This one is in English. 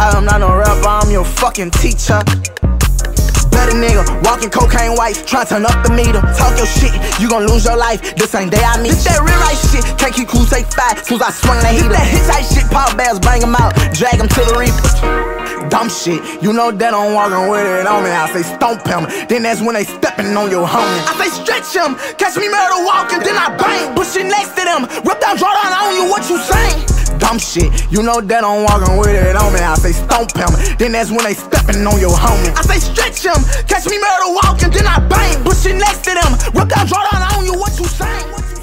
I'm not no rapper, I'm your fucking teacher. Better nigga, walking cocaine white, try turn up the meter. Talk your shit, you gon' lose your life. This ain't day I meet. This that real life shit, can't keep cool, take five. Soon as I swing that heater, that hit tight shit, pop bags, bang 'em out, drag 'em to the reaper. Dumb shit, you know that I'm walking with it on me. I say stomp him, then that's when they stepping on your homie. I say stretch him, catch me murder walking, then I bang. Put shit next to them, rip down, draw down on you, what you saying? Dumb shit, you know that I'm walking with it on me. I say stomp him, then that's when they stepping on your homie. I say stretch him, catch me murder walking, then I bang. Put shit next to them, rip down, draw down on you, what you saying?